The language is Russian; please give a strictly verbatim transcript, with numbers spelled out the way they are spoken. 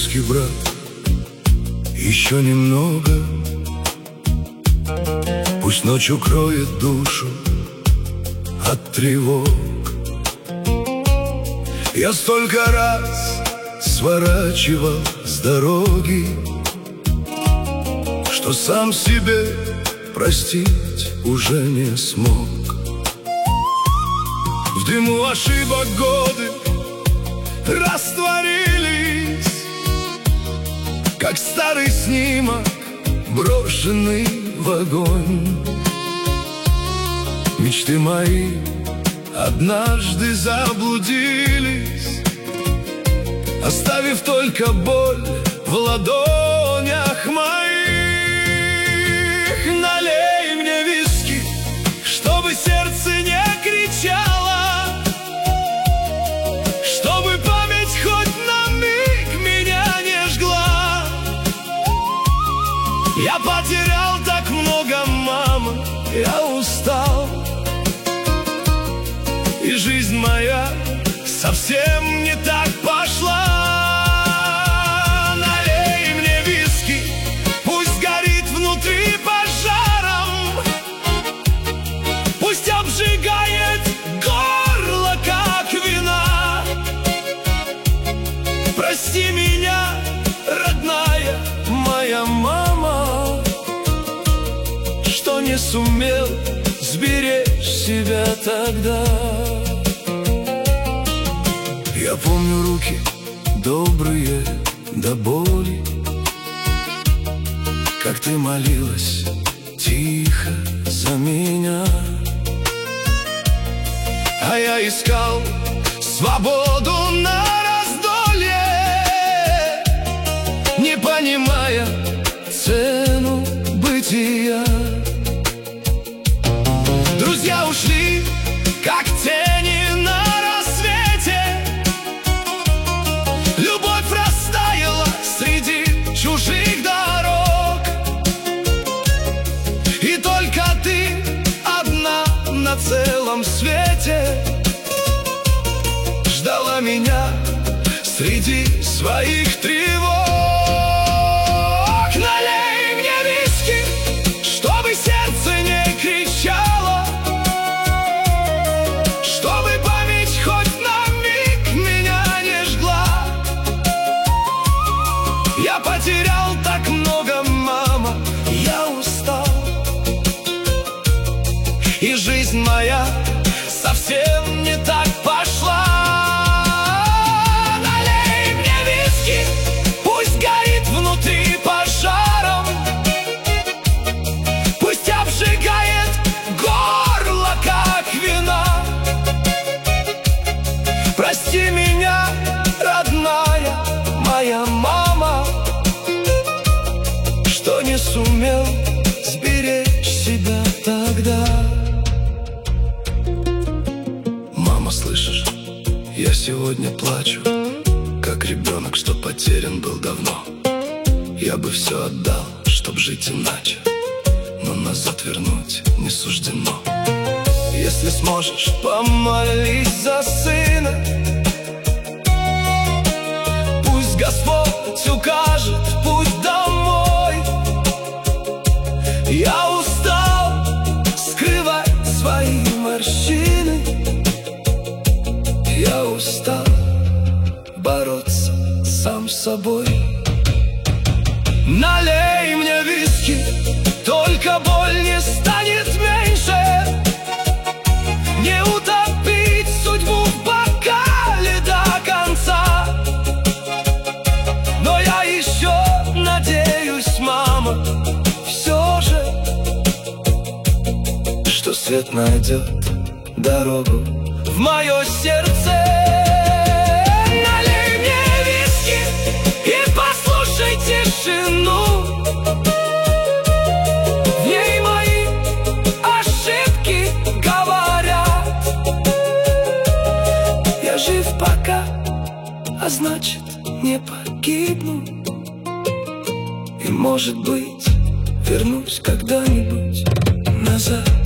виски, брат, еще немного. Пусть ночь укроет душу от тревог. Я столько раз сворачивал с дороги, что сам себе простить уже не смог. В дыму ошибок годы растворились, как старый снимок, брошенный в огонь. Мечты мои однажды заблудились, оставив только боль в ладонях моих. Налей мне виски, чтобы сердце не кричало, чтобы память хоть на миг меня не жгла. Я потерял так много, мама, я устал, и жизнь моя совсем не так пошла. Налей мне виски, пусть горит внутри пожаром, пусть обжигает горло, как вина. Прости меня, родная моя мама, что не сумел сберечь себя тогда. Я помню руки добрые до боли, как ты молилась тихо за меня, а я искал свободу на раздолье, не понимая цену бытия. Друзья ушли, как тени на рассвете, любовь растаяла среди чужих дорог, и только ты одна на целом свете ждала меня среди своих тревог. Налей мне виски, чтобы сердце не кричало, чтобы память хоть на миг меня не жгла. Я потерял так много, мама, я устал, и жизнь моя совсем не так пошла. Налей мне виски, пусть горит внутри пожаром, пусть обжигает горло, как вина. Прости меня, родная моя мама, что не сумел сберечь себя тогда. Мама, слышишь, я сегодня плачу, как ребенок, что потерян был давно. Я бы все отдал, чтоб жить иначе, но назад вернуть не суждено. Если сможешь, помолись за сына, пусть Господь укажет путь домой. Я устал скрывать свои морщины, я устал бороться сам с собой. Налей мне виски, только боль не станет меньше, не утопить судьбу в бокале до конца. Но я еще надеюсь, мама, все же, что свет найдет дорогу в мое сердце. Налей мне виски и послушай тишину, в ней мои ошибки говорят. Я жив пока, а значит не погибну, и может быть вернусь когда-нибудь назад.